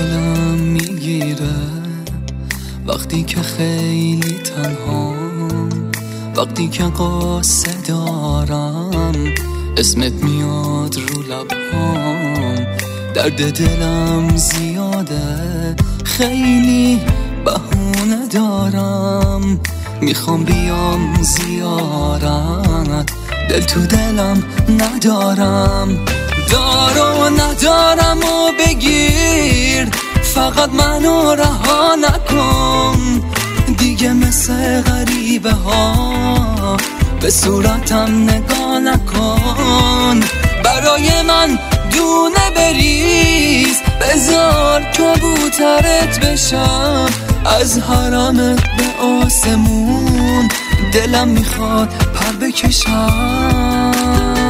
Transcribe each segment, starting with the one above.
دلم میگیره وقتی که خیلی تنهام، وقتی که قصه دارم اسمت میاد رو لبهام. درد دلم زیاده خیلی بهونه دارم، میخوام بیام زیارت دل تو دلم ندارم. دارو ندارم و بگیر، فقط منو رها نکن دیگه، مثل غریبه ها به صورتم نگاه نکن. برای من دونه بریز، بذار کبوترت بشم از حرمت به آسمون. دلم میخواد پر بکشم.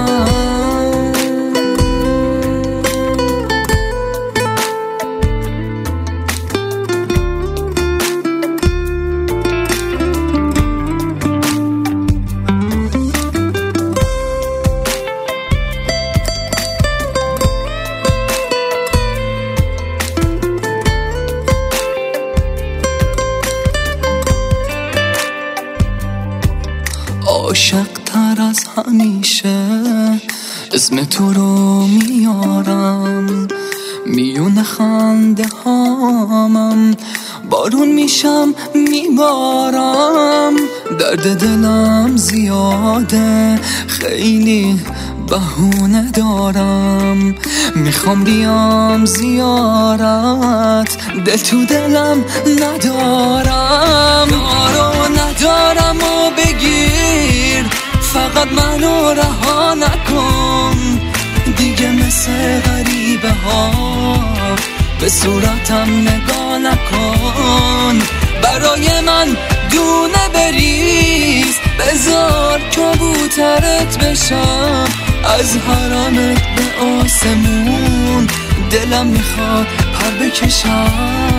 عاشق تر از همیشه اسم تو رو میارم، میونه خنده هامم بارون میشم میبارم. درد دلم زیاده خیلی بهونه دارم، میخوام بیام زیارت دل تو دلم ندارم. دارو ندارم و بگیر، فقط منو رها نکن دیگه، مثل غریبه ها به صورتم نگاه نکن. برای من دونه بریز، بذار کبوترت بشم از حرمت به آسمون. دلم میخواد پر بکشم.